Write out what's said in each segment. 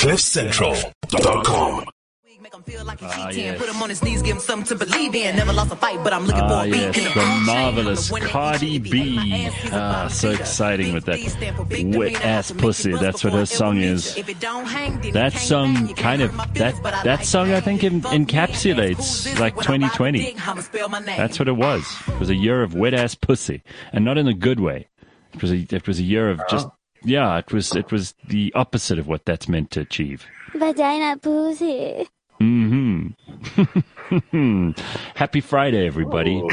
CliffCentral.com. Make him feel like he's cheating. Put him on his knees, give him something to believe in. Never lost a fight, but I'm looking for a beat. Yes, the marvelous Cardi B. So exciting with that wet-ass pussy. That's what her song is. That song that song, I think, encapsulates like 2020. That's what it was. It was a year of wet-ass pussy. And not in a good way. It was a year of just, it was the opposite of what that's meant to achieve. Vagina pussy. Mm-hmm. Happy Friday, everybody.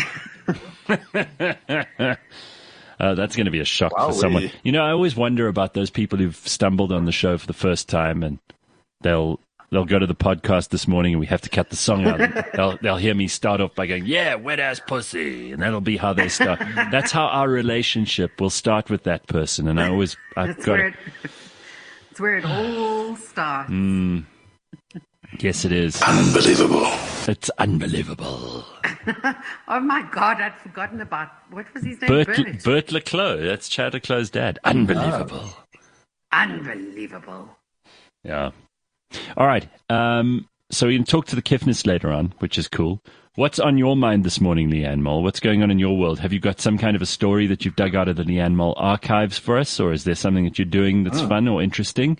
That's going to be a shock for someone. You know, I always wonder about those people who've stumbled on the show for the first time, and they'll go to the podcast this morning, and we have to cut the song out. They'll hear me start off by going, "Yeah, wet ass pussy," and that'll be how they start. That's how our relationship will start with that person. And it's where it all starts. Yes, it is. Unbelievable. It's unbelievable. Oh, my God. I'd forgotten about, what was his name? Bert Leclos. That's Chad Leclos' dad. Unbelievable. Unbelievable. Yeah. All right. So we can talk to the Kiffness later on, which is cool. What's on your mind this morning, Leanne Moll? What's going on in your world? Have you got some kind of a story that you've dug out of the Leanne Moll archives for us, or is there something that you're doing that's fun or interesting?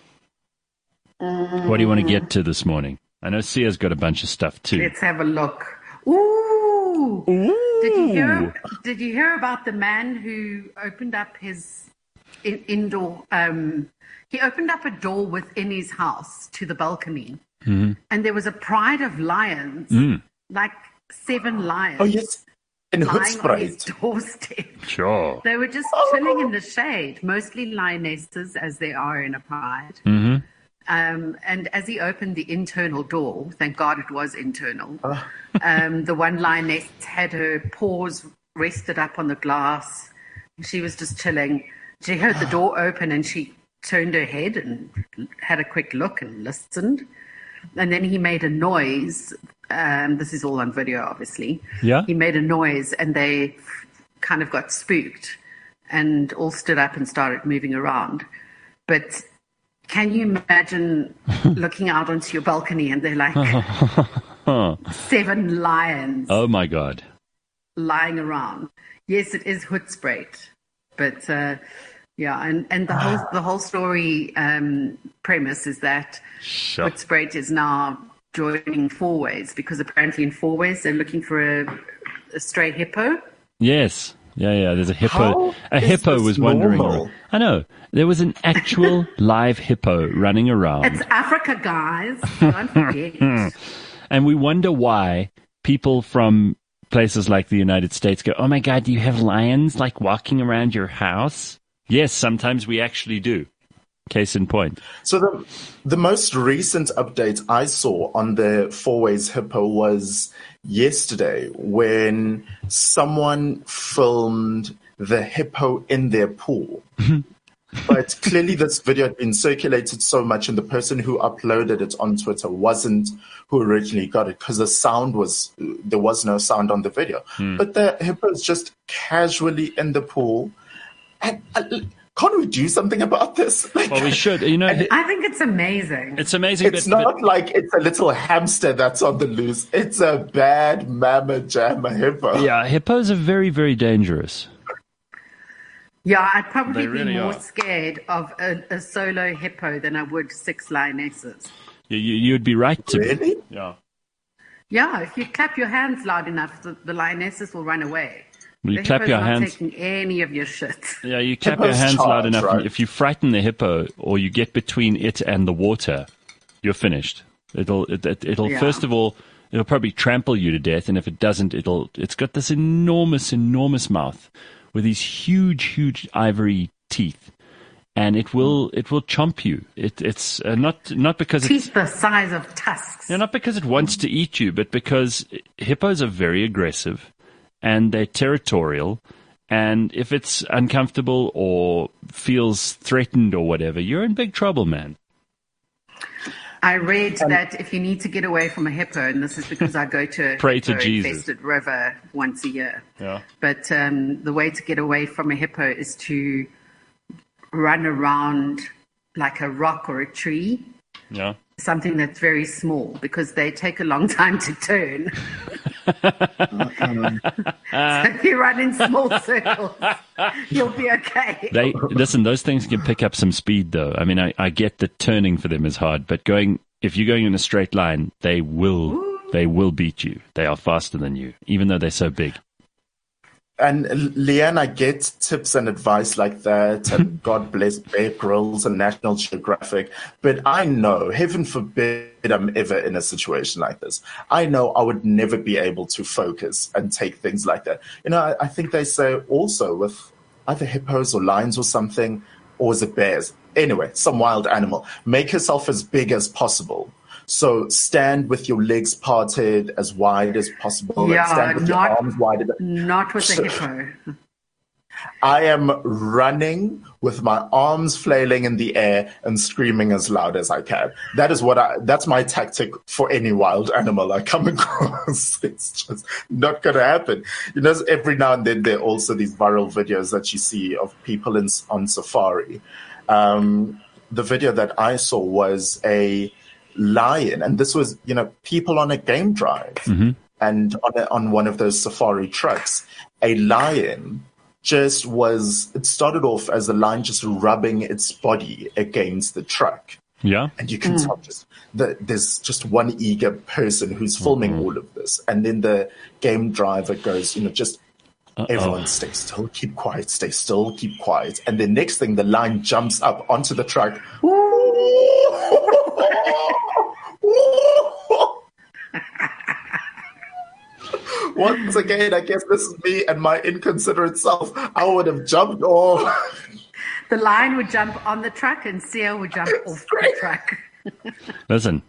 What do you want to get to this morning? I know Sia's got a bunch of stuff too. Let's have a look. Ooh. Did you hear about the man who opened up his indoor? He opened up a door within his house to the balcony, and there was a pride of lions, like 7 lions. Oh yes, in lying on his doorstep. Sure. They were just chilling in the shade, mostly lionesses, as they are in a pride. Mm-hmm. And as he opened the internal door, thank God it was internal, the one lioness had her paws rested up on the glass. She was just chilling. She heard the door open and she turned her head and had a quick look and listened. And then he made a noise. This is all on video, obviously. Yeah. He made a noise and they kind of got spooked and all stood up and started moving around. But can you imagine looking out onto your balcony and they're like 7 lions. Oh, my God. Lying around. Yes, it is Hoedspruit. But, and the whole story premise is that Hoedspruit is now joining Fourways because apparently in Fourways they're looking for a stray hippo. Yes. Yeah, there's a hippo. A hippo was wandering around. I know. There was an actual live hippo running around. It's Africa, guys. Don't forget. And we wonder why people from places like the United States go, "Oh my God, do you have lions like walking around your house?" Yes, sometimes we actually do. Case in point. So the most recent update I saw on the Fourways hippo was yesterday when someone filmed the hippo in their pool. But clearly this video had been circulated so much and the person who uploaded it on Twitter wasn't who originally got it because there was no sound on the video. But the hippo is just casually in the pool. And can't we do something about this? Well, we should. You know, I think it's amazing. It's amazing. It's not like it's a little hamster that's on the loose. It's a bad mama jamma hippo. Yeah, hippos are very, very dangerous. Yeah, I'd probably be more scared of a solo hippo than I would 6 lionesses. You'd be right to really? be. Yeah. Yeah, if you clap your hands loud enough, the lionesses will run away. You clap your hands. Not taking any of your shit. Yeah, you clap your hands loud enough. Right? If you frighten the hippo or you get between it and the water, you're finished. It'll first of all, it'll probably trample you to death, and if it doesn't, it's got this enormous mouth with these huge ivory teeth, and it will chomp you. It's not because teeth the size of tusks. Yeah, not because it wants to eat you, but because hippos are very aggressive. And they're territorial, and if it's uncomfortable or feels threatened or whatever, you're in big trouble, man. I read that if you need to get away from a hippo, and this is because I go to pray to Jesus infested river once a year. Yeah. But the way to get away from a hippo is to run around like a rock or a tree Yeah. something that's very small because they take a long time to turn. So if you run in small circles, you'll be okay. Listen, those things can pick up some speed, though. I mean, I get that turning for them is hard, but if you're going in a straight line, they will beat you. They are faster than you, even though they're so big. And Leanne, I get tips and advice like that, and God bless Bear Grylls and National Geographic. But I know, heaven forbid I'm ever in a situation like this. I know I would never be able to focus and take things like that. You know, I think they say also with either hippos or lions or something, or is it bears? Anyway, some wild animal. Make yourself as big as possible. So stand with your legs parted as wide as possible. Yeah, and stand with your arms wide. Not with the hippo. I am running with my arms flailing in the air and screaming as loud as I can. That's my tactic for any wild animal I come across. It's just not going to happen. You know, every now and then there are also these viral videos that you see of people on safari. The video that I saw was a lion, and this was, you know, people on a game drive, and on one of those safari trucks, a lion it started off as a lion just rubbing its body against the truck. Yeah. And you can tell there's just one eager person who's filming all of this. And then the game driver goes, you know, just everyone stay still, keep quiet, stay still, keep quiet. And the next thing, the lion jumps up onto the truck. Once again, I guess this is me and my inconsiderate self. I would have jumped off. The lion would jump on the truck and Sia would jump off the truck. Listen,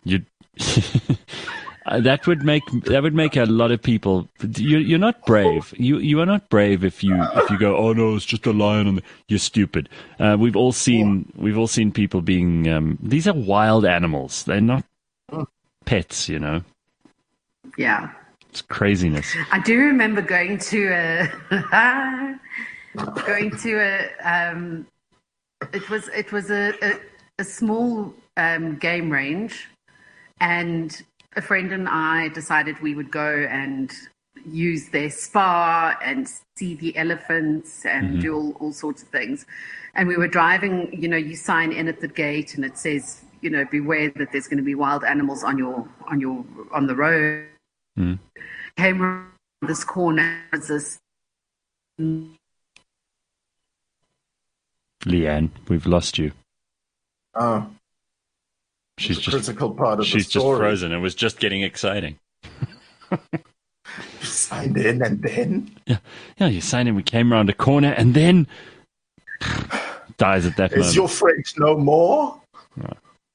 that would make a lot of people. You're not brave. You are not brave if you go, oh no, it's just a lion. You're stupid. We've all seen people being. These are wild animals. They're not pets. You know. Yeah. It's craziness. I do remember going to it was a small game range, and a friend and I decided we would go and use their spa and see the elephants and do all sorts of things. And we were driving, you know, you sign in at the gate and it says, you know, beware that there's going to be wild animals on the road. Came around this corner, was this. Leanne, we've lost you. Oh, she's just critical part of the story. She's just frozen. It was just getting exciting. You signed in and then? Yeah, you signed in. We came around a corner and then dies at that moment. Is your French no more? No.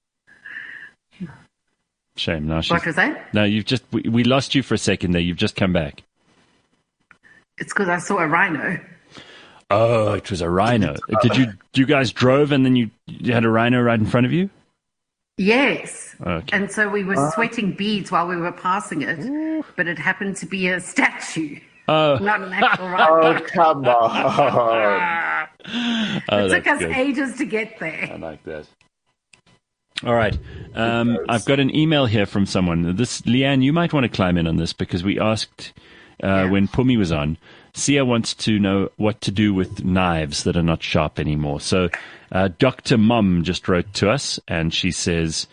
Shame. No, what was that? No, we lost you for a second there. You've just come back. It's because I saw a rhino. Oh, it was a rhino. You guys drove and then you had a rhino right in front of you? Yes. Okay. And so we were sweating beads while we were passing it, but it happened to be a statue. Oh. Not an actual rhino. Oh, come on. It took us ages to get there. I like that. All right. I've got an email here from someone. Leanne, you might want to climb in on this because we asked when Pumi was on. Sia wants to know what to do with knives that are not sharp anymore. So Dr. Mom just wrote to us and she says,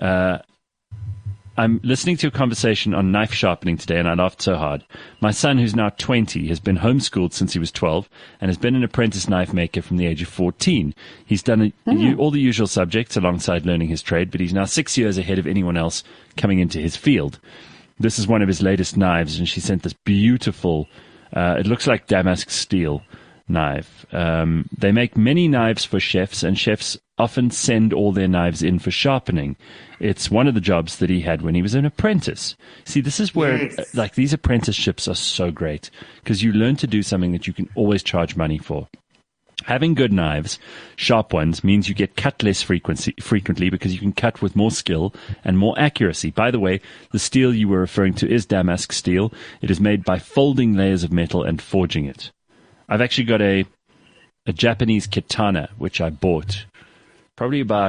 I'm listening to a conversation on knife sharpening today and I laughed so hard. My son, who's now 20, has been homeschooled since he was 12 and has been an apprentice knife maker from the age of 14. He's done all the usual subjects alongside learning his trade, but he's now 6 years ahead of anyone else coming into his field. This is one of his latest knives, and she sent this beautiful, it looks like Damask steel knife. They make many knives for chefs, and chefs often send all their knives in for sharpening. It's one of the jobs that he had when he was an apprentice. See, this is where, like, these apprenticeships are so great because you learn to do something that you can always charge money for. Having good knives, sharp ones, means you get cut less frequently because you can cut with more skill and more accuracy. By the way, the steel you were referring to is Damask steel. It is made by folding layers of metal and forging it. I've actually got a Japanese katana, which I bought probably about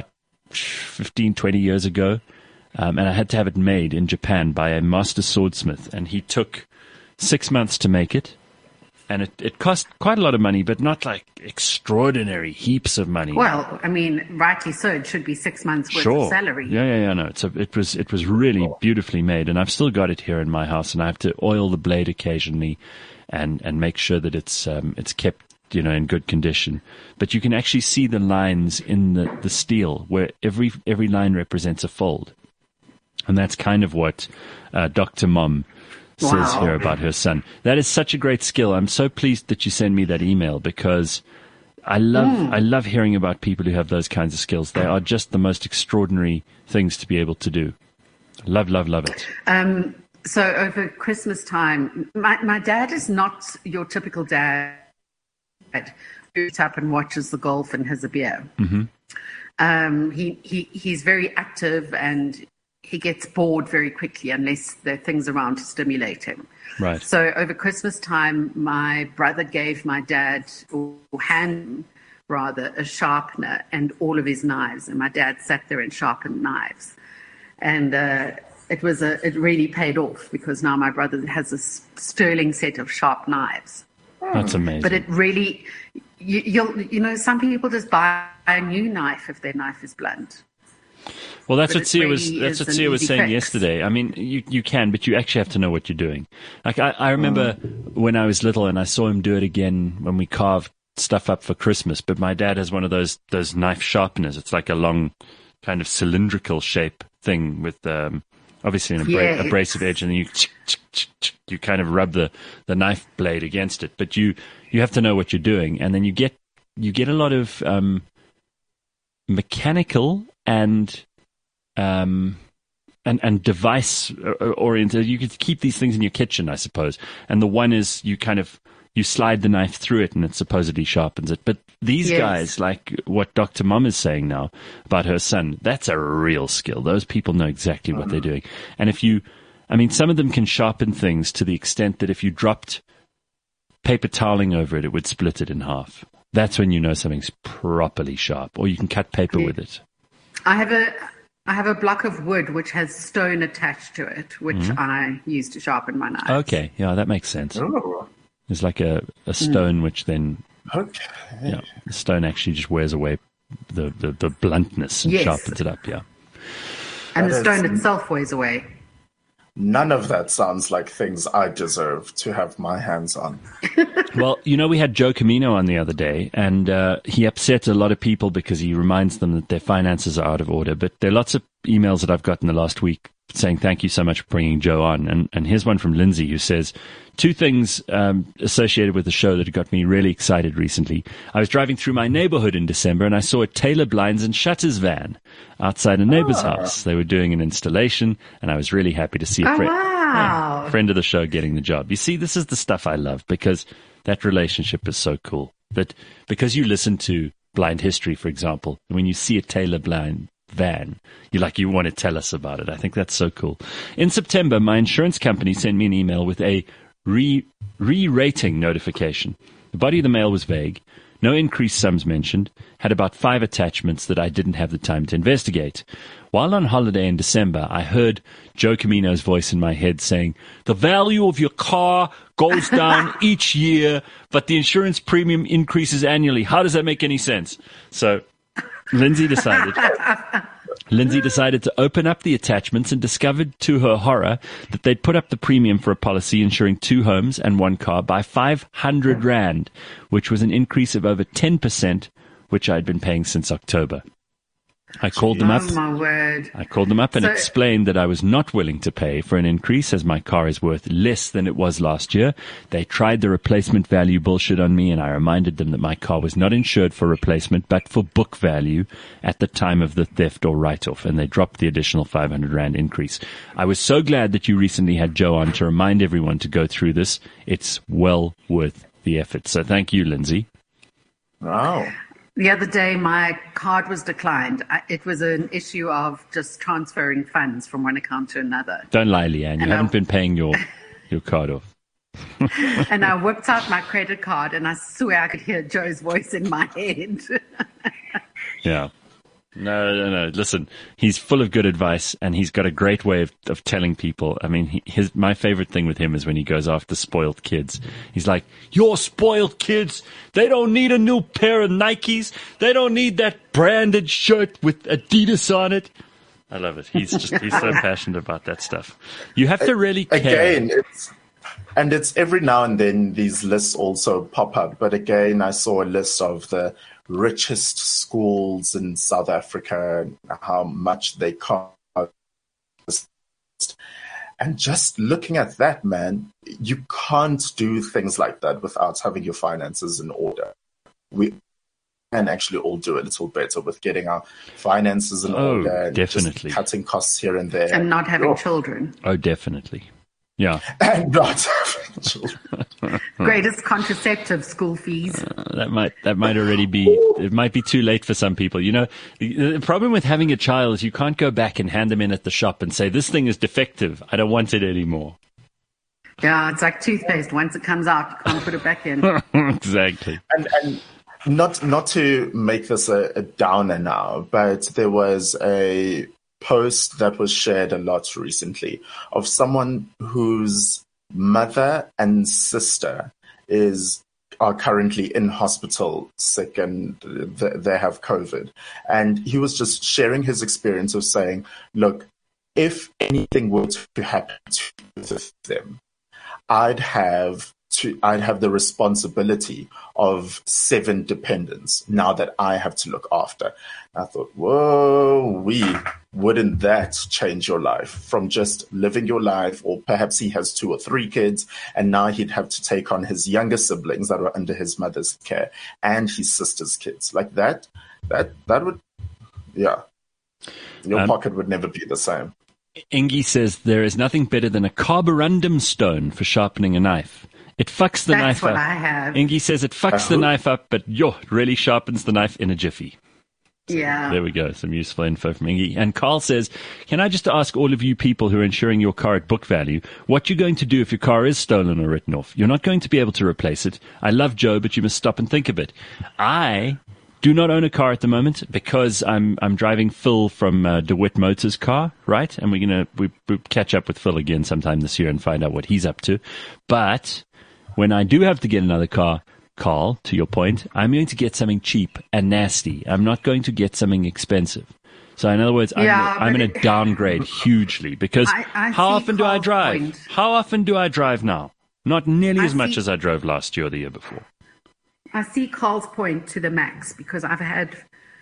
15, 20 years ago. And I had to have it made in Japan by a master swordsmith. And he took 6 months to make it. And it cost quite a lot of money, but not like extraordinary heaps of money. Well, I mean, rightly so. It should be 6 months worth of salary. Yeah. No, it was really beautifully made, and I've still got it here in my house. And I have to oil the blade occasionally, and make sure that it's kept in good condition. But you can actually see the lines in the steel where every line represents a fold, and that's kind of what Dr. Mom says here about her son. That is such a great skill. I'm so pleased that you sent me that email, because I love hearing about people who have those kinds of skills. They are just the most extraordinary things to be able to do. Love it. So over Christmas time, my dad is not your typical dad who gets up and watches the golf and has a beer. Mm-hmm. He's very active, and he gets bored very quickly unless there are things around to stimulate him. Right. So over Christmas time, my brother gave my dad, or hand rather, a sharpener and all of his knives. And my dad sat there and sharpened knives. And it really paid off, because now my brother has a sterling set of sharp knives. That's amazing. But it really, some people just buy a new knife if their knife is blunt. Well, that's what Sia was saying yesterday. I mean, you can, but you actually have to know what you're doing. Like I remember when I was little, and I saw him do it again when we carved stuff up for Christmas. But my dad has one of those knife sharpeners. It's like a long, kind of cylindrical shape thing with obviously an abrasive edge, and then you kind of rub the knife blade against it. But you have to know what you're doing, and then you get a lot of mechanical and device oriented. You could keep these things in your kitchen, I suppose. And the one is you slide the knife through it, and it supposedly sharpens it. But these guys, like what Dr. Mom is saying now about her son, that's a real skill. Those people know exactly what they're doing. And some of them can sharpen things to the extent that if you dropped paper toweling over it, it would split it in half. That's when you know something's properly sharp. Or you can cut paper with it. I have a block of wood which has stone attached to it, which I use to sharpen my knives. Okay, yeah, that makes sense. Oh. There's like a stone which then, the stone actually just wears away the bluntness and sharpens it up. Yeah, and the stone itself wears away. None of that sounds like things I deserve to have my hands on. Well, we had Joe Camino on the other day, and he upset a lot of people because he reminds them that their finances are out of order. But there are lots of emails that I've gotten the last week saying thank you so much for bringing Joe on. And here's one from Lindsay, who says, 2 things associated with the show that got me really excited recently. I was driving through my neighborhood in December, and I saw a Taylor Blinds and Shutters van outside a neighbor's house. They were doing an installation, and I was really happy to see a friend of the show getting the job. You see, this is the stuff I love, because that relationship is so cool. That because you listen to Blind History, for example, when you see a Taylor Blind van, you want to tell us about it. I think that's so cool. In September, my insurance company sent me an email with a re-rating notification. The body of the mail was vague. No increased sums mentioned. Had about 5 attachments that I didn't have the time to investigate. While on holiday in December, I heard Joe Camino's voice in my head saying, "The value of your car goes down each year, but the insurance premium increases annually. How does that make any sense?" So Lindsay decided to open up the attachments and discovered to her horror that they'd put up the premium for a policy insuring 2 homes and 1 car by 500 Rand, which was an increase of over 10%, which I'd been paying since October. I called them up. Oh, my word. I called them up and explained that I was not willing to pay for an increase as my car is worth less than it was last year. They tried the replacement value bullshit on me, and I reminded them that my car was not insured for replacement but for book value at the time of the theft or write-off, and they dropped the additional 500 Rand increase. I was so glad that you recently had Joe on to remind everyone to go through this. It's well worth the effort. So thank you, Lindsay. Wow. The other day, my card was declined. It was an issue of just transferring funds from one account to another. Don't lie, Leanne. You haven't been paying your card off. And I whipped out my credit card, and I swear I could hear Joe's voice in my head. Yeah. No. Listen, he's full of good advice, and he's got a great way of telling people. I mean, my favorite thing with him is when he goes after spoiled kids. He's like, "You're spoiled kids. They don't need a new pair of Nikes. They don't need that branded shirt with Adidas on it." I love it. He's so passionate about that stuff. You have to really care. Again, it's every now and then these lists also pop up. But again, I saw a list of the richest schools in South Africa and how much they cost. And just looking at that, man, you can't do things like that without having your finances in order. We can actually all do a little better with getting our finances in order and definitely. Just cutting costs here and there. And not having children. Oh, definitely. Yeah. And not having children. Greatest contraceptive, school fees. That might already be, it might be too late for some people. You know, the problem with having a child is you can't go back and hand them in at the shop and say, "This thing is defective. I don't want it anymore." Yeah, it's like toothpaste. Once it comes out, you can't put it back in. Exactly. And not to make this a downer now, but there was a post that was shared a lot recently of someone whose mother and sister are currently in hospital sick and they have COVID. And he was just sharing his experience of saying, look, if anything were to happen to them, I'd have the responsibility of 7 dependents now that I have to look after. I thought, whoa, wouldn't that change your life from just living your life? Or perhaps he has 2 or 3 kids and now he'd have to take on his younger siblings that are under his mother's care and his sister's kids. Like that would, yeah. Your pocket would never be the same. Ingi says there is nothing better than a carborundum stone for sharpening a knife. It fucks the knife up. That's what I have. Ingi says it fucks the knife up, but it really sharpens the knife in a jiffy. So yeah. There we go. Some useful info from Ingi. And Carl says, can I just ask all of you people who are insuring your car at book value, what you're going to do if your car is stolen or written off? You're not going to be able to replace it. I love Joe, but you must stop and think a bit. I do not own a car at the moment because I'm driving Phil from DeWitt Motors car, right? And we catch up with Phil again sometime this year and find out what he's up to. But when I do have to get another car, Carl, to your point, I'm going to get something cheap and nasty. I'm not going to get something expensive. So in other words, I'm going to downgrade hugely because how often do I drive? How often do I drive now? Not nearly as much as I drove last year or the year before. I see Carl's point to the max because I've had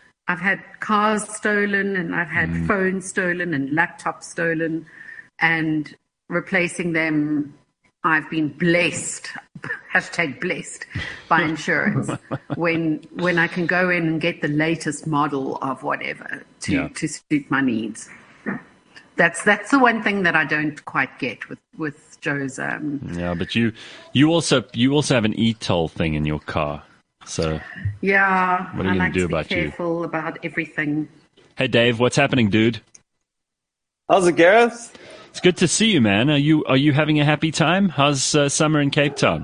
cars stolen and I've had phones stolen and laptops stolen, and replacing them, I've been blessed, #blessed, by insurance when I can go in and get the latest model of whatever to suit my needs. That's the one thing that I don't quite get with Joe's. Yeah, but you also have an e-toll thing in your car, so yeah. What are you going to do about you? I like to be careful about everything. Hey, Dave, what's happening, dude? How's it, Gareth? It's good to see you, man. Are you having a happy time? How's summer in Cape Town?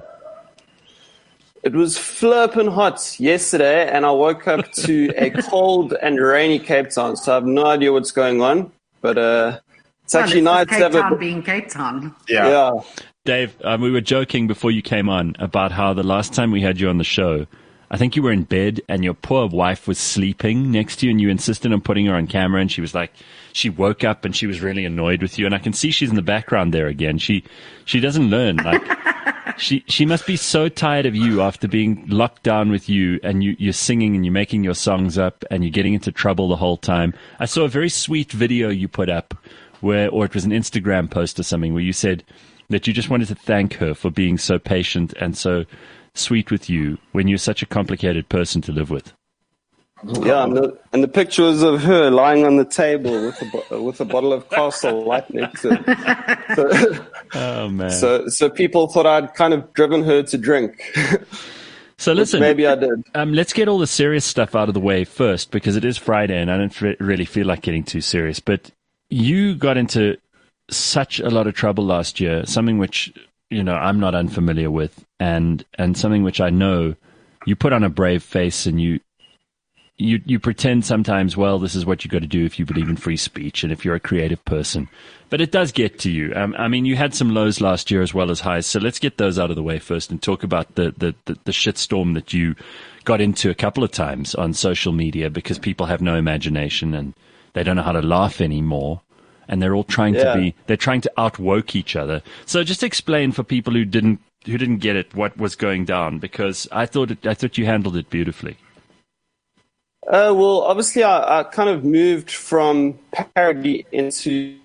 It was flippin' hot yesterday, and I woke up to a cold and rainy Cape Town, so I have no idea what's going on. But it's actually nice to have Cape Town being Cape Town. Yeah. Dave, we were joking before you came on about how the last time we had you on the show, I think you were in bed and your poor wife was sleeping next to you and you insisted on putting her on camera, and she was like, she woke up and she was really annoyed with you. And I can see she's in the background there again. She doesn't learn. Like she must be so tired of you after being locked down with you, and you're singing and you're making your songs up and you're getting into trouble the whole time. I saw a very sweet video you put up or it was an Instagram post or something where you said that you just wanted to thank her for being so patient and so sweet with you when you're such a complicated person to live with. Yeah, and the picture was of her lying on the table with a bottle of Castle Light next to it. So, oh man! So people thought I'd kind of driven her to drink. So listen, maybe I did. Let's get all the serious stuff out of the way first, because it is Friday and I don't really feel like getting too serious. But you got into such a lot of trouble last year, something which I'm not unfamiliar with, and something which I know you put on a brave face and you you pretend sometimes, well, this is what you got to do if you believe in free speech and if you're a creative person. But it does get to you. I mean, you had some lows last year as well as highs. So let's get those out of the way first and talk about the shitstorm that you got into a couple of times on social media because people have no imagination and they don't know how to laugh anymore. And they're all trying they're trying to outwoke each other. So just explain for people who didn't get it what was going down, because I thought you handled it beautifully. Well, obviously, I kind of moved from parody into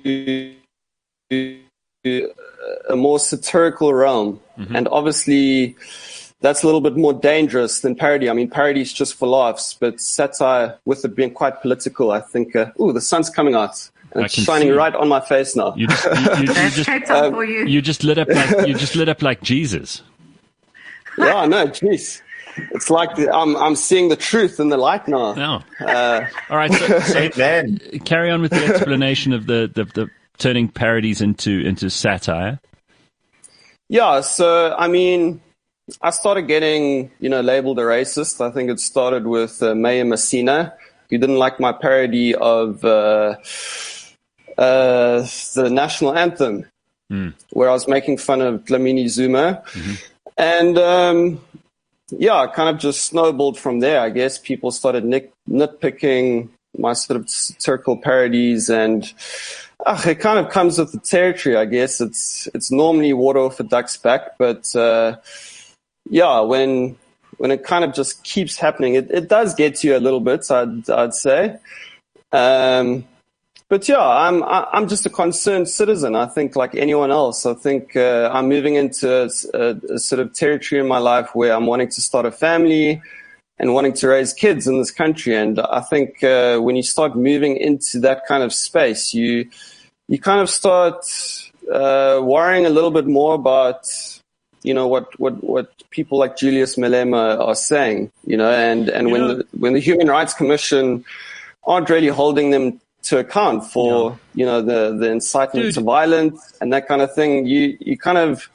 a more satirical realm. Mm-hmm. And obviously, that's a little bit more dangerous than parody. I mean, parody is just for laughs, but satire, with it being quite political, I think, the sun's coming out. And it's shining right on my face now. You just lit up like Jesus. Yeah, no, jeez. It's like I'm seeing the truth in the light now. No. All right, so carry on with the explanation of the turning parodies into satire. Yeah, so I mean, I started getting labeled a racist. I think it started with Mayor Messina, who didn't like my parody of the national anthem, where I was making fun of Dlamini Zuma, and. Yeah, it kind of just snowballed from there. I guess people started nitpicking my sort of satirical parodies, and it kind of comes with the territory. I guess it's normally water off a duck's back, but yeah, when it kind of just keeps happening, it does get to you a little bit. I'd say. But yeah, I'm just a concerned citizen. I think, like anyone else, I think I'm moving into a sort of territory in my life where I'm wanting to start a family and wanting to raise kids in this country. And I think when you start moving into that kind of space, you kind of start worrying a little bit more about what people like Julius Malema are saying. And when the Human Rights Commission aren't really holding them to account for the incitement to violence and that kind of thing, you kind of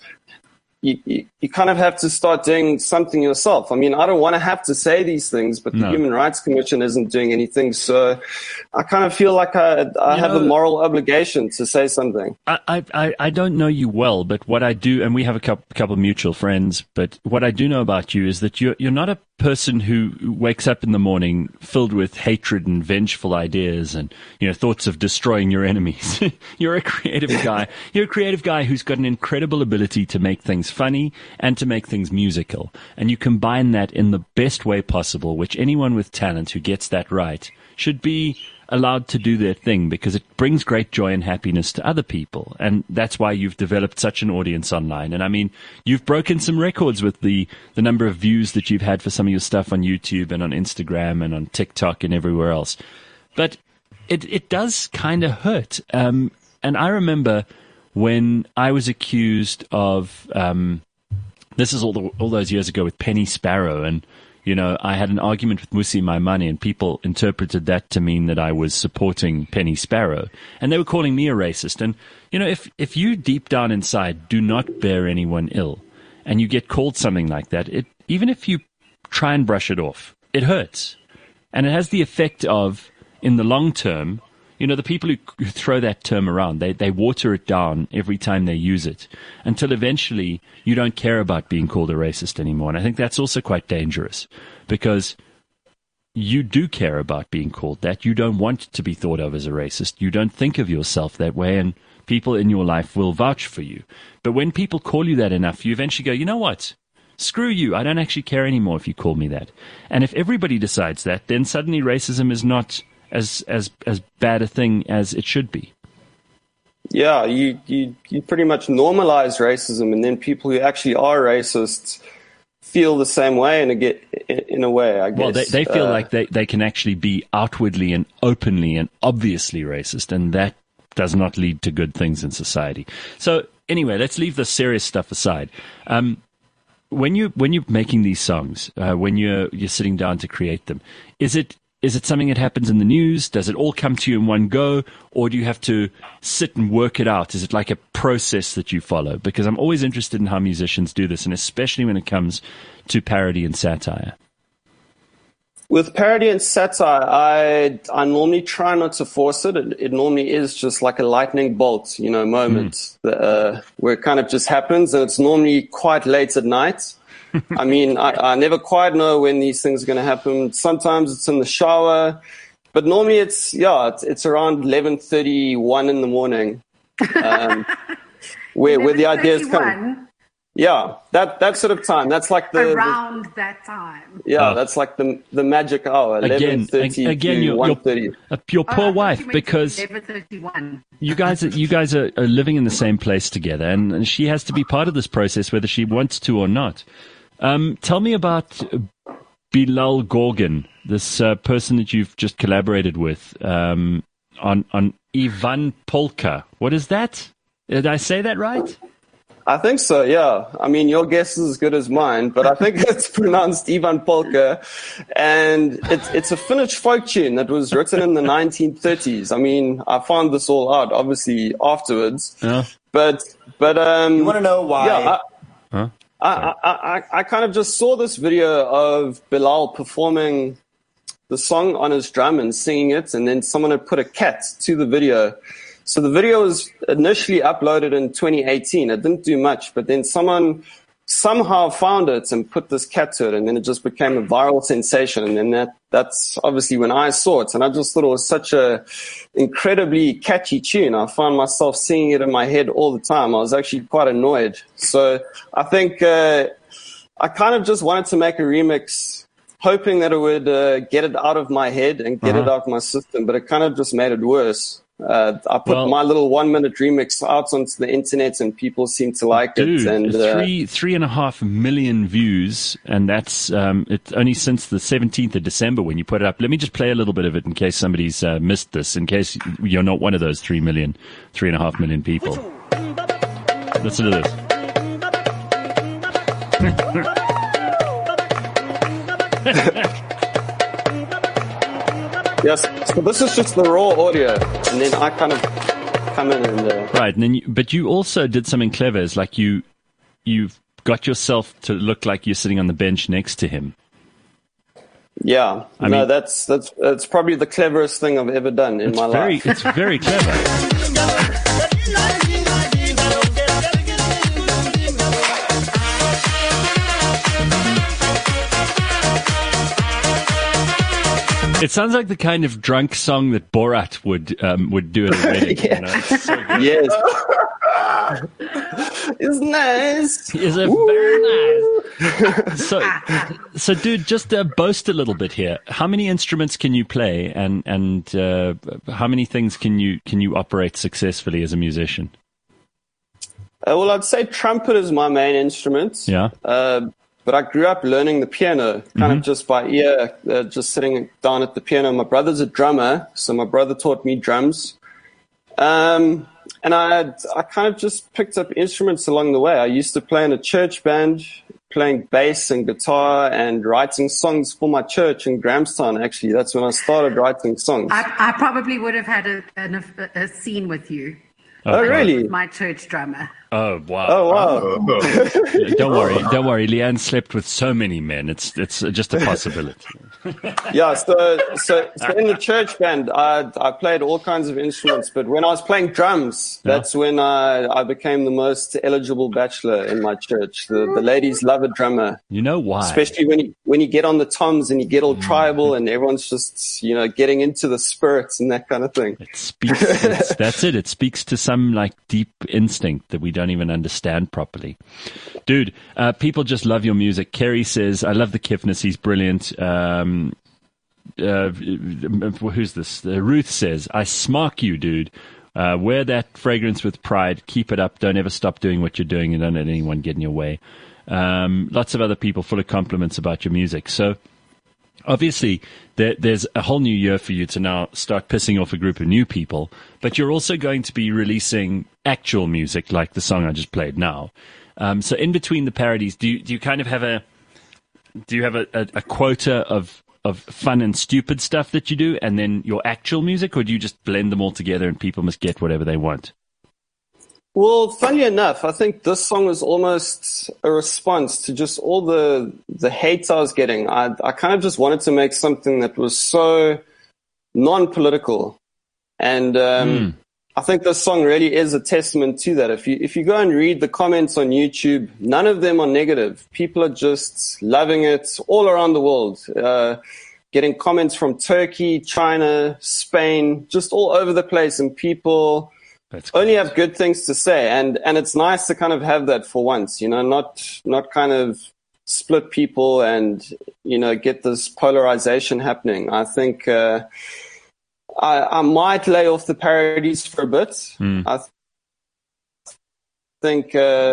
have to start doing something yourself. I mean, I don't want to have to say these things, but the Human Rights Commission isn't doing anything, so I kind of feel like I have a moral obligation to say something. I don't know you well, but what I do, and we have a couple of mutual friends, but what I do know about you is that you're not a person who wakes up in the morning filled with hatred and vengeful ideas and thoughts of destroying your enemies. You're a creative guy. You're a creative guy who's got an incredible ability to make things funny and to make things musical. And you combine that in the best way possible, which anyone with talent who gets that right should be allowed to do their thing, because it brings great joy and happiness to other people. And that's why you've developed such an audience online. And I mean, you've broken some records with the number of views that you've had for some of your stuff on YouTube and on Instagram and on TikTok and everywhere else. But it does kind of hurt. And I remember when I was accused of, this is all those years ago with Penny Sparrow, and I had an argument with Musi Maimane, and people interpreted that to mean that I was supporting Penny Sparrow, and they were calling me a racist. And if you deep down inside do not bear anyone ill, and you get called something like that, even if you try and brush it off, it hurts, and it has the effect of, in the long term, the people who throw that term around, they water it down every time they use it until eventually you don't care about being called a racist anymore. And I think that's also quite dangerous, because you do care about being called that. You don't want to be thought of as a racist. You don't think of yourself that way, and people in your life will vouch for you. But when people call you that enough, you eventually go, you know what? Screw you. I don't actually care anymore if you call me that. And if everybody decides that, then suddenly racism is not as bad a thing as it should be. Yeah, you pretty much normalize racism, and then people who actually are racists feel the same way in a way, I guess. Well, they feel like they can actually be outwardly and openly and obviously racist, and that does not lead to good things in society. So anyway, let's leave the serious stuff aside. When you're making these songs, when you're sitting down to create them, is it something that happens in the news? Does it all come to you in one go? Or do you have to sit and work it out? Is it like a process that you follow? Because I'm always interested in how musicians do this, and especially when it comes to parody and satire. With parody and satire, I normally try not to force it. It normally is just like a lightning bolt, moment where it kind of just happens, and it's normally quite late at night. I mean, I never quite know when these things are going to happen. Sometimes it's in the shower, but normally it's around 11:31 in the morning, where the ideas come. Yeah, that sort of time. That's like around that time. Yeah, that's like the magic hour. 11:30 to 1:30. Your poor wife, because 11:31. you guys are living in the same place together, and she has to be part of this process whether she wants to or not. Tell me about Bilal Gorgon, this person that you've just collaborated with on Ivan Polka. What is that? Did I say that right? I think so, yeah. I mean, your guess is as good as mine, but I think it's pronounced Ivan Polka, and it's a Finnish folk tune that was written in the 1930s. I mean, I found this all out, obviously, afterwards. Yeah. But you want to know why? Yeah, I kind of just saw this video of Bilal performing the song on his drum and singing it, and then someone had put a cat to the video. So the video was initially uploaded in 2018. It didn't do much, but then someone somehow found it and put this cat to it, and then it just became a viral sensation. And then that's obviously when I saw it, and I just thought it was such a incredibly catchy tune. I found myself singing it in my head all the time. I was actually quite annoyed. So I think I kind of just wanted to make a remix, hoping that it would get it out of my head and get it out of my system, but it kind of just made it worse. I put my little 1-minute remix out onto the internet, and people seem to like it. And 3.5 million views, and that's it's only since the 17th of December when you put it up. Let me just play a little bit of it in case somebody's missed this, in case you're not one of those 3.5 million people. Listen to this. Yes, so this is just the raw audio, and then I kind of come in and... Right, and then but you also did something clever. It's like you've got yourself to look like you're sitting on the bench next to him. Yeah, I mean, that's probably the cleverest thing I've ever done in my life. It's very clever. It sounds like the kind of drunk song that Borat would do at a wedding. Yeah. You know? It's so good. Yes. It's nice. It's very nice. So, dude, just boast a little bit here. How many instruments can you play, and how many things can you operate successfully as a musician? Well, I'd say trumpet is my main instrument. Yeah. But I grew up learning the piano, kind of just by ear, just sitting down at the piano. My brother's a drummer, so my brother taught me drums. And I kind of just picked up instruments along the way. I used to play in a church band, playing bass and guitar and writing songs for my church in Grahamstown, actually. That's when I started writing songs. I probably would have had a scene with you. Oh, really? My church drummer. Oh, wow. Oh, wow. Don't worry. Leanne slept with so many men. It's just a possibility. Yeah, so in the church band, I played all kinds of instruments, but when I was playing drums, that's when I became the most eligible bachelor in my church. The ladies love a drummer. You know why? Especially when you get on the toms and you get all tribal and everyone's just, getting into the spirits and that kind of thing. It speaks, that's it. It speaks to some like deep instinct that we don't even understand properly. Dude, people just love your music. Kerry says, I love the Kifness. He's brilliant. Who's this? Ruth says, I smark you, dude. Wear that fragrance with pride. Keep it up. Don't ever stop doing what you're doing, and don't let anyone get in your way. Lots of other people full of compliments about your music. So obviously there's a whole new year for you to now start pissing off a group of new people, but you're also going to be releasing actual music like the song I just played now. So in between the parodies, do you kind of have a quota of fun and stupid stuff that you do, and then your actual music, or do you just blend them all together and people must get whatever they want? Well, funnily enough, I think this song was almost a response to just all the hate I was getting. I kind of just wanted to make something that was so non-political. And I think this song really is a testament to that. If you go and read the comments on YouTube, none of them are negative. People are just loving it all around the world. Getting comments from Turkey, China, Spain, just all over the place, and people only have good things to say. And it's nice to kind of have that for once, not kind of split people and, get this polarization happening. I think I might lay off the parodies for a bit. I think,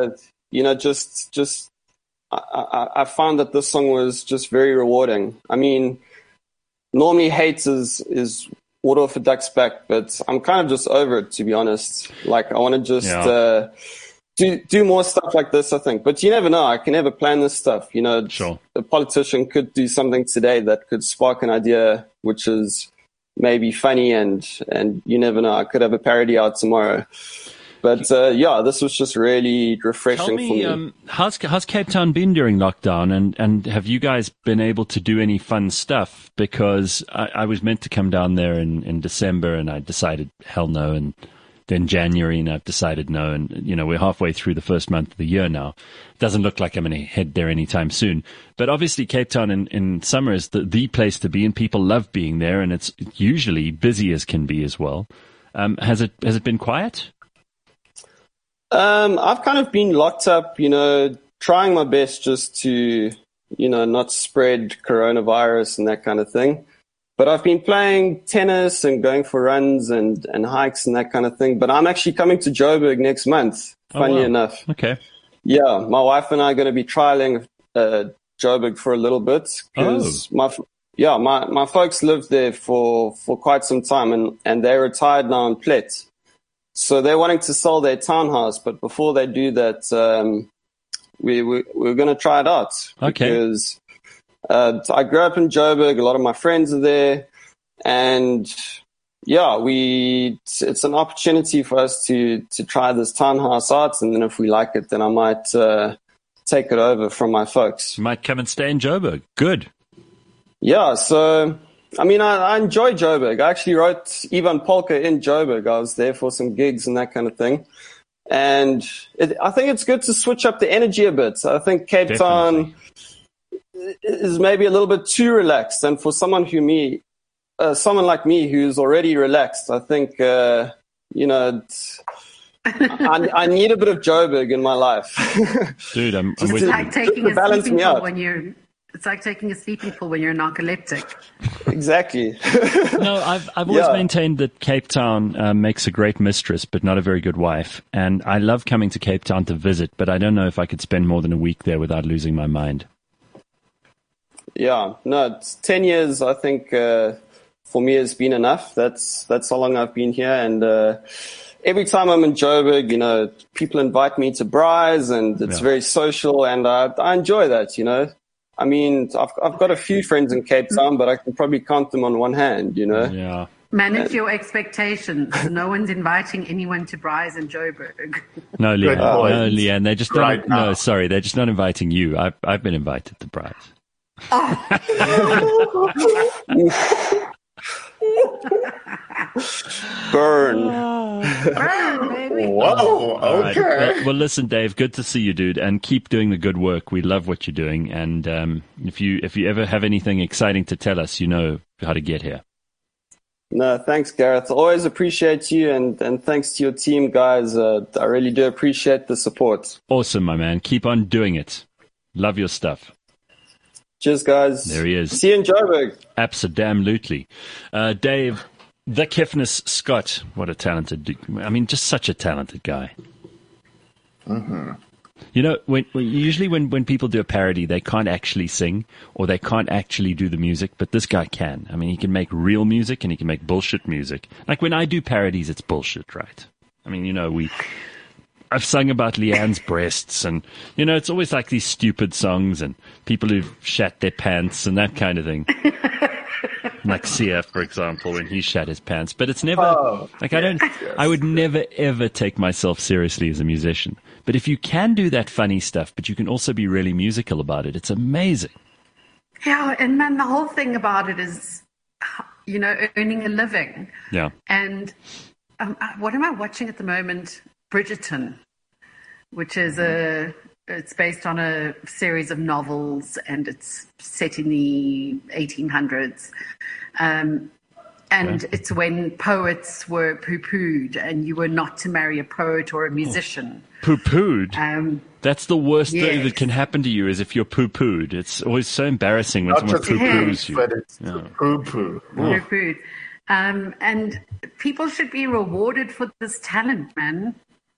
I found that this song was just very rewarding. I mean, normally hate is water off a duck's back, but I'm kind of just over it, to be honest. Like, I want to just do more stuff like this, I think. But you never know. I can never plan this stuff. Sure. A politician could do something today that could spark an idea, which is maybe funny, and you never know. I could have a parody out tomorrow. But this was just really refreshing for me. How's Cape Town been during lockdown, and have you guys been able to do any fun stuff? Because I was meant to come down there in December, and I decided hell no, and then January, and I've decided no, and we're halfway through the first month of the year now. Doesn't look like I'm going to head there anytime soon. But obviously Cape Town in summer is the place to be, and people love being there, and it's usually busy as can be as well. Has it been quiet? I've kind of been locked up, trying my best just to, not spread coronavirus and that kind of thing. But I've been playing tennis and going for runs and hikes and that kind of thing. But I'm actually coming to Joburg next month, funnily enough. Okay. Yeah, my wife and I are going to be trialing Joburg for a little bit because my folks lived there for quite some time, and they're retired now in Plet. So they're wanting to sell their townhouse, but before they do that, we're going to try it out. Okay. Because I grew up in Joburg. A lot of my friends are there, and it's an opportunity for us to try this townhouse out, and then if we like it, then I might take it over from my folks. You might come and stay in Joburg. Good. Yeah. So. I mean, I enjoy Joburg. I actually wrote Ivan Polka in Joburg. I was there for some gigs and that kind of thing. And I think it's good to switch up the energy a bit. I think Cape Town is maybe a little bit too relaxed. And for someone like me who's already relaxed, I think, I need a bit of Joburg in my life. Dude, I'm with you. It's like taking a sleeping pill when you're... It's like taking a sleeping pill when you're narcoleptic. Exactly. No, I've always maintained that Cape Town makes a great mistress, but not a very good wife. And I love coming to Cape Town to visit, but I don't know if I could spend more than a week there without losing my mind. Yeah, no, it's 10 years, I think, for me has been enough. That's how long I've been here. And every time I'm in Joburg, people invite me to braais, and it's very social, and I enjoy that, I mean, I've got a few friends in Cape Town, but I can probably count them on one hand, Yeah. Manage your expectations. No one's inviting anyone to braais in Joburg. No, Leanne. They're just not. No, sorry, they're just not inviting you. I've been invited to braais. Burn, baby. Whoa, okay. Right. Well, listen, Dave, good to see you, dude, and keep doing the good work. We love what you're doing, and if you ever have anything exciting to tell us, you know how to get here. No, thanks, Gareth. Always appreciate you, and thanks to your team, guys. I really do appreciate the support. Awesome, my man. Keep on doing it. Love your stuff. Cheers, guys. There he is. See you in Joburg. Absolutely. Dave, the Kiffness Scott. What a talented, just such a talented guy. Mm-hmm. Usually when people do a parody, they can't actually sing or they can't actually do the music, but this guy can. I mean, he can make real music and he can make bullshit music. Like when I do parodies, it's bullshit, right? I mean, I've sung about Leanne's breasts and, it's always like these stupid songs and people who've shat their pants and that kind of thing. like Sia, for example, when he shat his pants. But it's never I would never ever take myself seriously as a musician. But if you can do that funny stuff, but you can also be really musical about it, it's amazing. Yeah, and man, the whole thing about it is, earning a living. Yeah. And what am I watching at the moment? Bridgerton, which is it's based on a series of novels, and it's set in the 1800s. And it's when poets were poo-pooed, and you were not to marry a poet or a musician. Poo-pooed? That's the worst thing that can happen to you, is if you're poo-pooed. It's always so embarrassing when someone poo-poos you. But it's poo-poo. Poo-pooed. And people should be rewarded for this talent, man.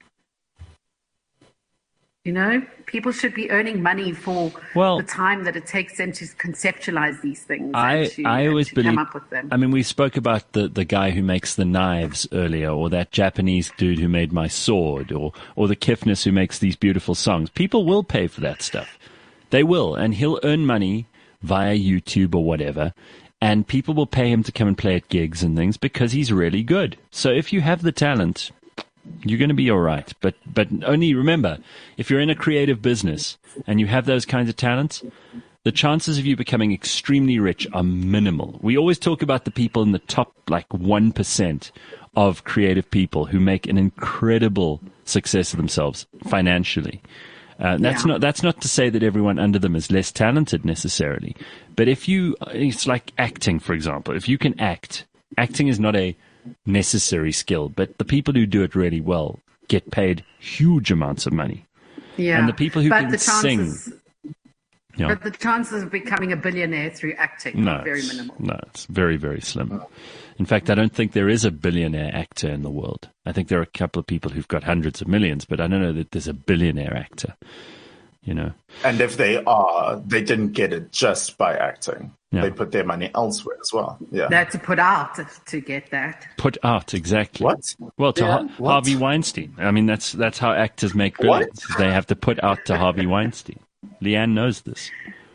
People should be earning money for the time that it takes them to conceptualize these things. I always believe, come up with them. I mean, we spoke about the guy who makes the knives earlier, or that Japanese dude who made my sword, or the Kifnis who makes these beautiful songs. People will pay for that stuff. They will, and he'll earn money via YouTube or whatever, and people will pay him to come and play at gigs and things because he's really good. So if you have the talent, you're going to be all right. But only remember, if you're in a creative business and you have those kinds of talents, the chances of you becoming extremely rich are minimal. We always talk about the people in the top 1% of creative people who make an incredible success of themselves financially. That's not to say that everyone under them is less talented necessarily. But it's like acting, for example. If you can acting is not a necessary skill, but the people who do it really well get paid huge amounts of money. Yeah. And the people who can sing. But the chances of becoming a billionaire through acting are very minimal. No, it's very, very slim. In fact, I don't think there is a billionaire actor in the world. I think there are a couple of people who've got hundreds of millions, but I don't know that there's a billionaire actor. And if they are, they didn't get it just by acting. Yeah. They put their money elsewhere as well. Yeah, they had to put out to get that. Put out, exactly. What? Well, Harvey Weinstein. I mean, that's how actors make billions. They have to put out to Harvey Weinstein. Leanne knows this.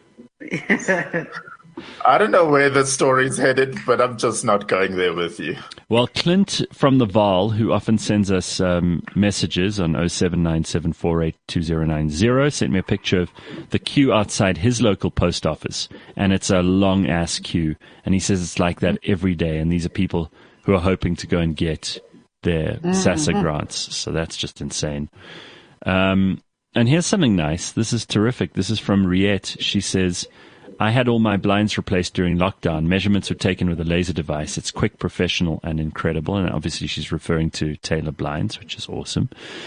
I don't know where the story's headed, but I'm just not going there with you. Well, Clint from the Vaal, who often sends us messages on 0797482090, sent me a picture of the queue outside his local post office, and it's a long-ass queue, and he says it's like that every day, and these are people who are hoping to go and get their SASSA grants, so that's just insane. And here's something nice. This is terrific. This is from Riette. She says, I had all my blinds replaced during lockdown. Measurements were taken with a laser device. It's quick, professional, and incredible. And obviously she's referring to Taylor Blinds, which is awesome.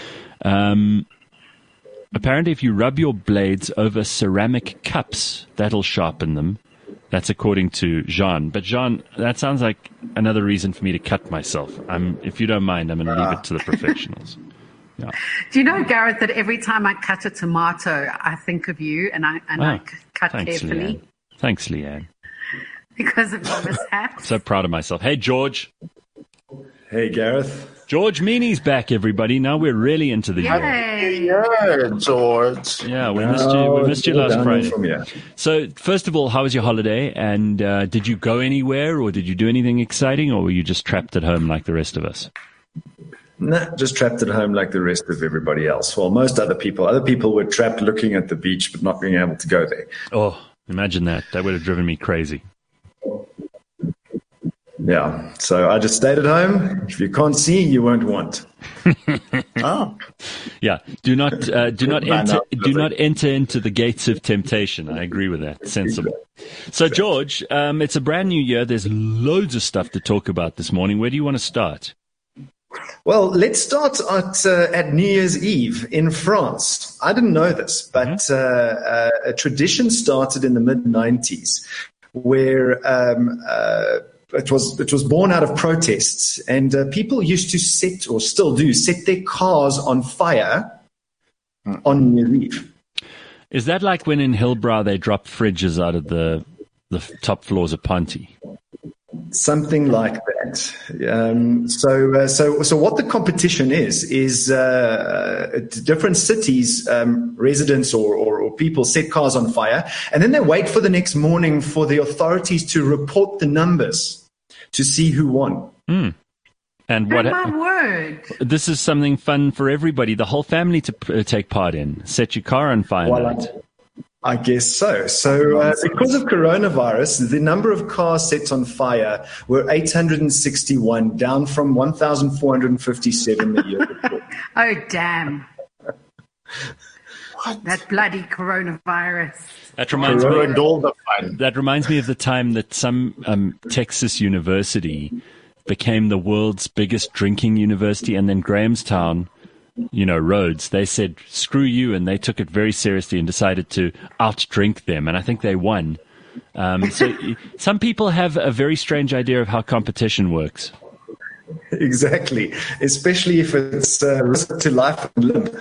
Apparently, if you rub your blades over ceramic cups, that'll sharpen them. That's according to Jean. But Jean, that sounds like another reason for me to cut myself. If you don't mind, I'm going to leave it to the professionals. Yeah. Do you know, Gareth, that every time I cut a tomato, I think of you, and I cut carefully. Leanne. Thanks, Leanne. Because of your mishap. So proud of myself. Hey, George. Hey, Gareth. George Meany's back, everybody. Now we're really into the year. Yeah, George. Yeah, we missed you last Friday. So, first of all, how was your holiday? And did you go anywhere, or did you do anything exciting, or were you just trapped at home like the rest of us? Nah, just trapped at home like the rest of everybody else. Well, most other people were trapped looking at the beach but not being able to go there. Oh, imagine that. That would have driven me crazy. Yeah, so I just stayed at home. If you can't see, you won't want. Oh, yeah. Do not enter into the gates of temptation. I agree with that. Sensible. So, George, it's a brand new year. There's loads of stuff to talk about this morning. Where do you want to start? Well, let's start at New Year's Eve in France. I didn't know this, but a tradition started in the mid-90s where it was born out of protests, and people used to set, or still do, set their cars on fire on New Year's Eve. Is that like when in Hillbrow they drop fridges out of the top floors of Ponty? Something like that. right. So what the competition is different cities, residents or people set cars on fire, and then they wait for the next morning for the authorities to report the numbers to see who won. And what? My word! This is something fun for everybody, the whole family to take part in. Set your car on fire. Well, I guess so. So because of coronavirus, the number of cars set on fire were 861, down from 1,457 the year before. Oh, damn. What? That bloody coronavirus. That reminds me of the time that some Texas university became the world's biggest drinking university, and then Grahamstown, Rhodes, they said, screw you, and they took it very seriously and decided to outdrink them, and I think they won. So some people have a very strange idea of how competition works. Exactly, especially if it's risk to life and limb.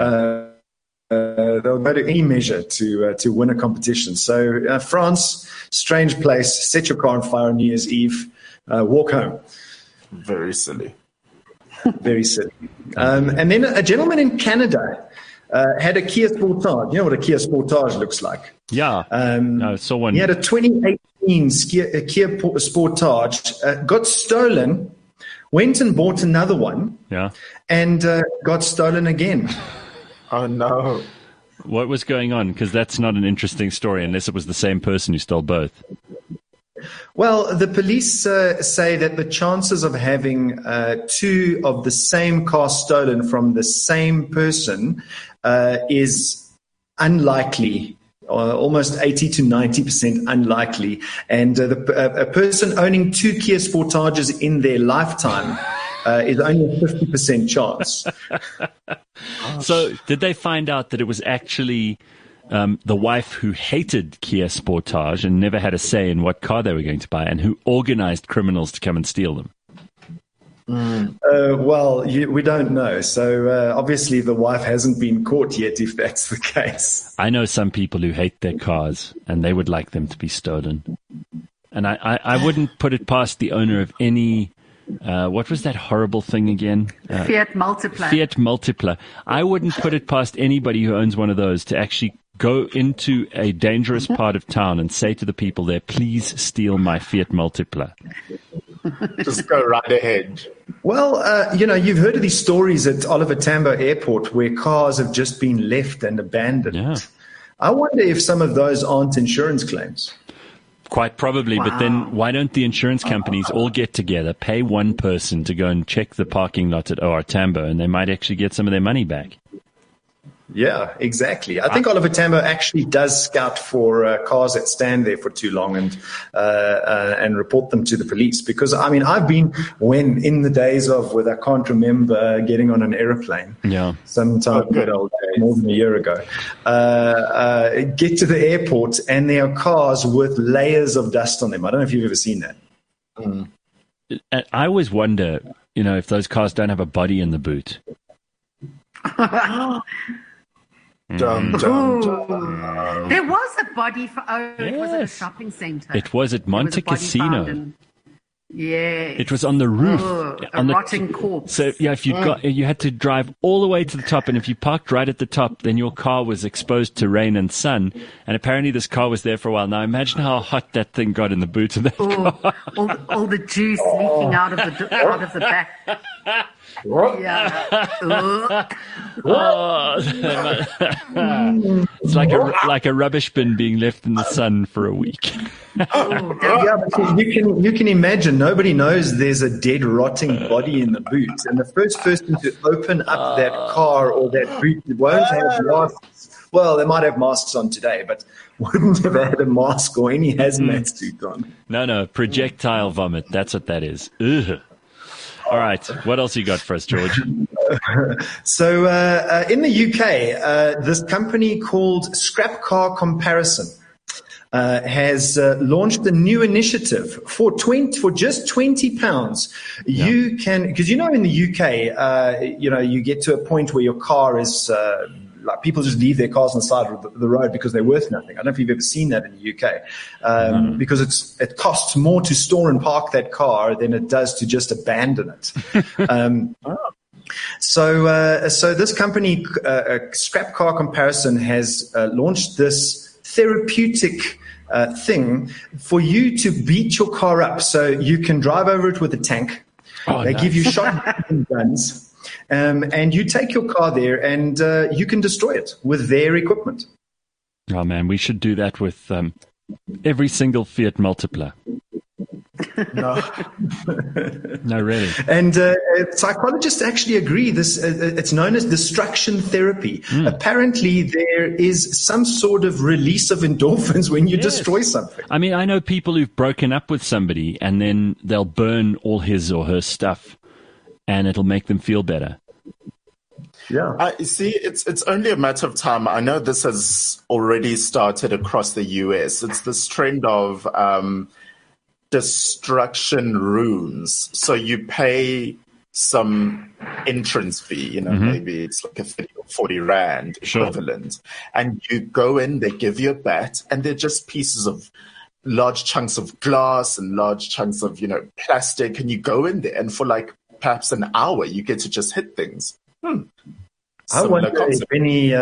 They'll go to any measure to win a competition. So France, strange place, set your car on fire on New Year's Eve, walk home. Very silly. Very silly. And then a gentleman in Canada had a Kia Sportage. You know what a Kia Sportage looks like? Yeah. I saw one. He had a 2018 Kia Sportage, got stolen, went and bought another one, and got stolen again. Oh, no. What was going on? Because that's not an interesting story unless it was the same person who stole both. Well, the police say that the chances of having two of the same car stolen from the same person is unlikely, almost 80 to 90% unlikely. And a person owning two Kia Sportages in their lifetime is only a 50% chance. So did they find out that it was actually the wife who hated Kia Sportage and never had a say in what car they were going to buy, and who organized criminals to come and steal them? Well, we don't know. So obviously the wife hasn't been caught yet, if that's the case. I know some people who hate their cars and they would like them to be stolen. And I wouldn't put it past the owner of any... what was that horrible thing again? Fiat Multipla. Fiat Multipla. I wouldn't put it past anybody who owns one of those to actually go into a dangerous part of town and say to the people there, please steal my Fiat Multipla. Just go right ahead. Well, you've heard of these stories at Oliver Tambo Airport where cars have just been left and abandoned. Yeah. I wonder if some of those aren't insurance claims. Quite probably, But then why don't the insurance companies all get together, pay one person to go and check the parking lot at OR Tambo, and they might actually get some of their money back. Yeah, exactly. I think Oliver Tambo actually does scout for cars that stand there for too long and report them to the police. Because, I mean, I've been in the days of when I can't remember getting on an aeroplane. Yeah. Sometime more than a year ago. Get to the airport and there are cars with layers of dust on them. I don't know if you've ever seen that. Mm. I always wonder, if those cars don't have a body in the boot. Dum, dum, dum. There was a body for. It was at a shopping centre. It was at Monte Casino. Yeah. It was on the roof. A rotting corpse. So if you had to drive all the way to the top, and if you parked right at the top, then your car was exposed to rain and sun. And apparently this car was there for a while. Now imagine how hot that thing got in the boot of that car. All the juice leaking out of the back. Yeah. It's like a rubbish bin being left in the sun for a week. Because you can imagine nobody knows there's a dead, rotting body in the boot, and the first person to open up that car or that boot won't have masks. Well, they might have masks on today, but wouldn't have had a mask or any hazmat suit on. No, projectile vomit. That's what that is. Ugh. All right, what else you got for us, George? So in the UK, this company called Scrap Car Comparison has launched a new initiative for just £20. You can, because in the UK, you get to a point where your car is like people just leave their cars on the side of the road because they're worth nothing. I don't know if you've ever seen that in the UK, because it costs more to store and park that car than it does to just abandon it. So this company, Scrap Car Comparison, has launched this therapeutic thing for you to beat your car up. So you can drive over it with a tank. They give you shotgun guns, and you take your car there and you can destroy it with their equipment. Oh, man, we should do that with every single Fiat Multipla. No. No, really. And psychologists actually agree. This it's known as destruction therapy. Apparently, there is some sort of release of endorphins when you destroy something. I mean, I know people who've broken up with somebody and then they'll burn all his or her stuff, and it'll make them feel better. Yeah. I see, it's only a matter of time. I know this has already started across the US. It's this trend of destruction runes. So you pay some entrance fee, maybe it's like a 30 or 40 Rand equivalent. And you go in, they give you a bat, and they're just pieces of large chunks of glass and large chunks of, plastic. And you go in there, and for like perhaps an hour, you get to just hit things. I wonder if any,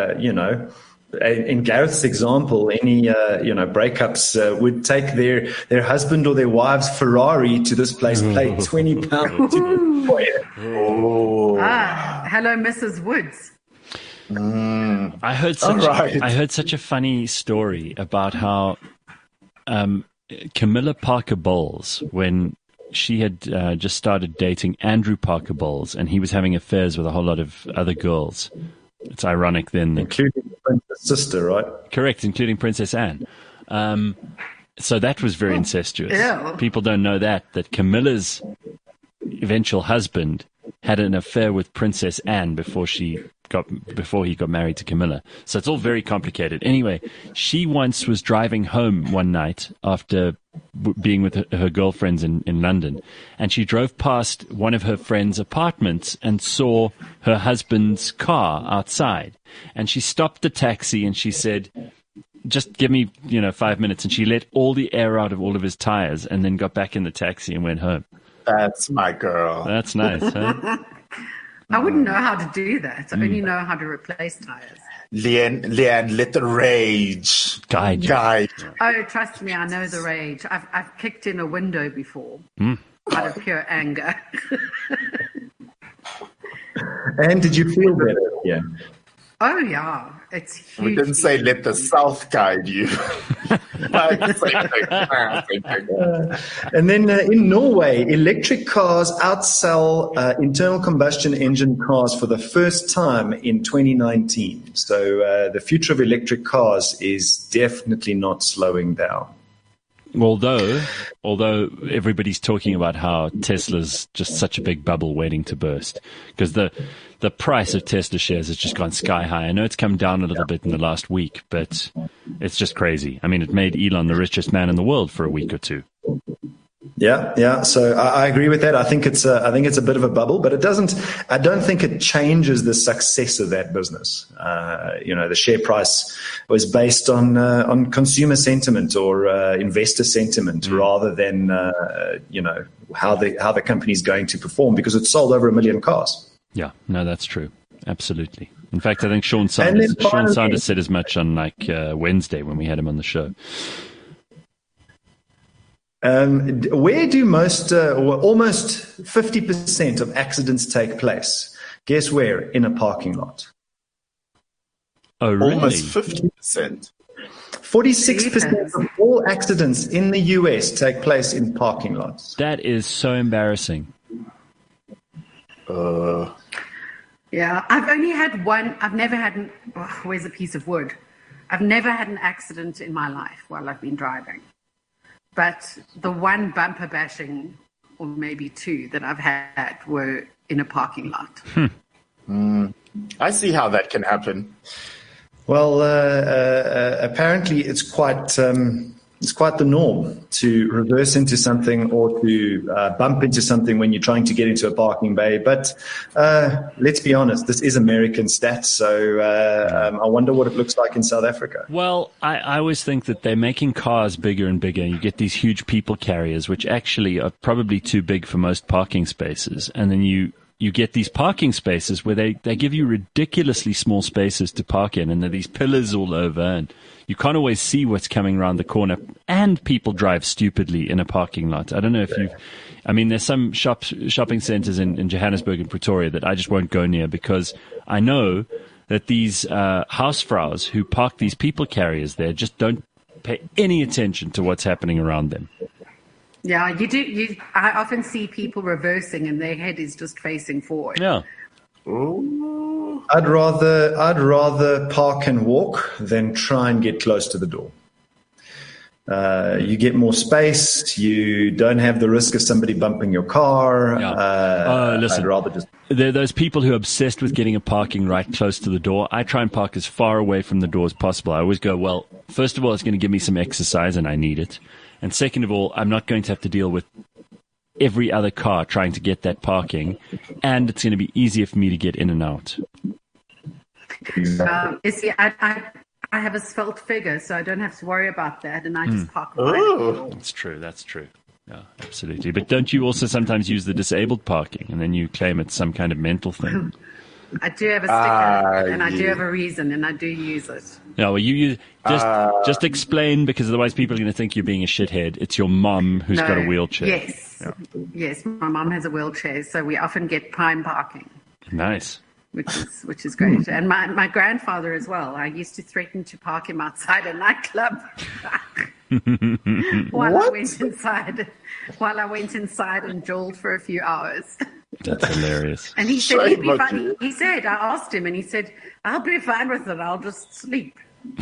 in Gareth's example, any, breakups would take their husband or their wife's Ferrari to this place, pay £20 to for it. Hello, Mrs. Woods. I heard such a funny story about how Camilla Parker Bowles, when she had just started dating Andrew Parker Bowles, and he was having affairs with a whole lot of other girls. It's ironic then that, including Princess sister, right? Correct, including Princess Anne. So that was very incestuous. Ew. People don't know that Camilla's eventual husband had an affair with Princess Anne before he got married to Camilla. So it's all very complicated. Anyway, she once was driving home one night after being with her girlfriends in London, and she drove past one of her friend's apartments and saw her husband's car outside. And she stopped the taxi and she said, just give me, 5 minutes. And she let all the air out of all of his tires and then got back in the taxi and went home. That's my girl. That's nice, huh? I wouldn't know how to do that. I only know how to replace tires. Leanne, let the rage guide you. Oh, trust me, I know the rage. I've kicked in a window before out of pure anger. And did you feel better? Yeah. Oh, yeah. It's huge. We didn't say let the South guide you. And then in Norway, electric cars outsell internal combustion engine cars for the first time in 2019. So the future of electric cars is definitely not slowing down. Although everybody's talking about how Tesla's just such a big bubble waiting to burst, because the price of Tesla shares has just gone sky high. I know it's come down a little bit in the last week, but it's just crazy. I mean, it made Elon the richest man in the world for a week or two. Yeah. So I agree with that. I think it's a bit of a bubble, but I don't think it changes the success of that business. The share price was based on consumer sentiment or investor sentiment rather than how the company's going to perform, because it sold over 1 million cars. Yeah, no, that's true. Absolutely. In fact, I think Sean Sanders said as much on Wednesday when we had him on the show. Where do most, almost 50% of accidents take place? Guess where? In a parking lot. Oh, really? Almost 50%. 46% of all accidents in the US take place in parking lots. That is so embarrassing. Yeah, I've only had one. I've never had where's a piece of wood? I've never had an accident in my life while I've been driving. But the one bumper bashing, or maybe two, that I've had were in a parking lot. I see how that can happen. Well, apparently it's quite It's quite the norm to reverse into something or to bump into something when you're trying to get into a parking bay. But let's be honest, this is American stats, so I wonder what it looks like in South Africa. Well, I always think that they're making cars bigger and bigger. You get these huge people carriers, which actually are probably too big for most parking spaces. And then you get these parking spaces where they give you ridiculously small spaces to park in, and there are these pillars all over, and you can't always see what's coming around the corner, and people drive stupidly in a parking lot. I don't know if there's some shopping centers in Johannesburg and Pretoria that I just won't go near because I know that these housevrouws who park these people carriers there just don't pay any attention to what's happening around them. Yeah, you do. I often see people reversing and their head is just facing forward. Yeah. Ooh. I'd rather park and walk than try and get close to the door. You get more space. You don't have the risk of somebody bumping your car. Yeah. Listen, I'd rather just. There are those people who are obsessed with getting a parking right close to the door. I try and park as far away from the door as possible. I always go, well, first of all, it's going to give me some exercise and I need it. And second of all, I'm not going to have to deal with every other car trying to get that parking, and it's going to be easier for me to get in and out. You see, I have a svelte figure, so I don't have to worry about that, and I just park right. That's true. Yeah, absolutely. But don't you also sometimes use the disabled parking, and then you claim it's some kind of mental thing? I do have a sticker, and I do have a reason, and I do use it. No, well, you just explain, because otherwise people are going to think you're being a shithead. It's your mum who's got a wheelchair. Yes, yes, my mum has a wheelchair, so we often get prime parking. Nice. Which is great. And my grandfather as well. I used to threaten to park him outside a nightclub while I went inside and jawled for a few hours. That's hilarious. And he said he'd be fine. He said, I asked him, and he said, I'll be fine with it. I'll just sleep.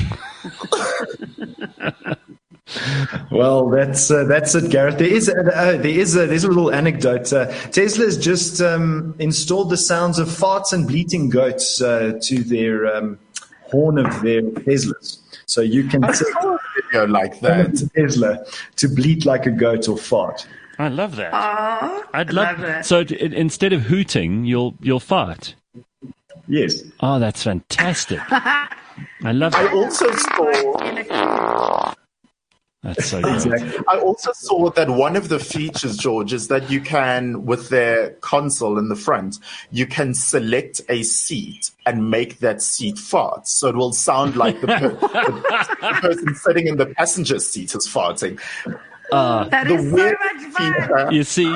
Well, that's it, Gareth. There's a little anecdote. Tesla's just installed the sounds of farts and bleating goats to their horn of their Teslas. So you can saw a video like that. Tesla to bleat like a goat or fart. I love that. I'd love that. So instead of hooting, you'll fart. Yes. Oh, that's fantastic. I love that. I also saw. That's so good. I also saw that one of the features, George, is that you can, with their console in the front, you can select a seat and make that seat fart. So it will sound like the person sitting in the passenger seat is farting. That is so much fun. You see,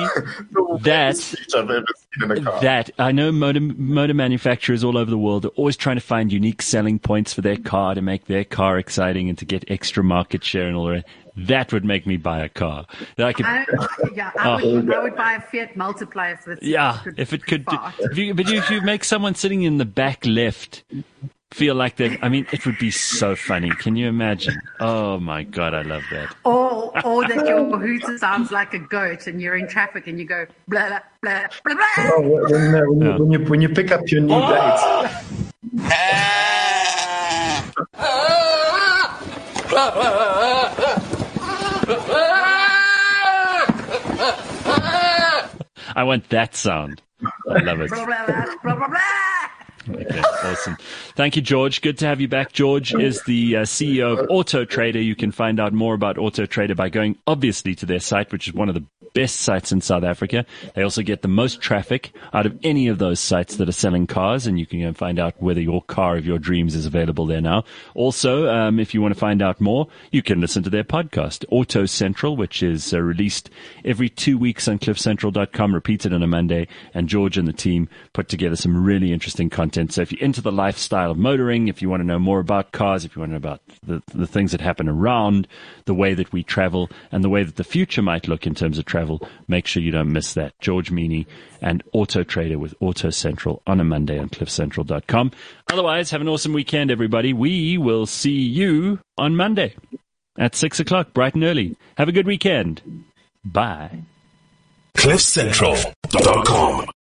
that I know motor manufacturers all over the world are always trying to find unique selling points for their car to make their car exciting and to get extra market share and all that. That would make me buy a car. I would buy a Fiat Multiplier for this. Yeah, if it could. If you make someone sitting in the back left feel like that, I mean, it would be so funny. Can you imagine? Oh my God, I love that. Or that your hooter sounds like a goat and you're in traffic and you go blah blah blah blah blah. When you pick up your new date. I want that sound. I love it. Blah, blah, blah, blah, blah, blah. Okay, awesome. Thank you, George. Good to have you back. George is the CEO of Auto Trader. You can find out more about Auto Trader by going, obviously, to their site, which is one of the best sites in South Africa. They also get the most traffic out of any of those sites that are selling cars, and you can go and find out whether your car of your dreams is available there now. Also, if you want to find out more, you can listen to their podcast, Auto Central, which is released every 2 weeks on cliffcentral.com, repeated on a Monday, and George and the team put together some really interesting content. So if you're into the lifestyle of motoring, if you want to know more about cars, if you want to know about the things that happen around the way that we travel and the way that the future might look in terms of travel, make sure you don't miss that. George Meany and Auto Trader with Auto Central on a Monday on cliffcentral.com. Otherwise, have an awesome weekend, everybody. We will see you on Monday at 6 o'clock, bright and early. Have a good weekend. Bye. cliffcentral.com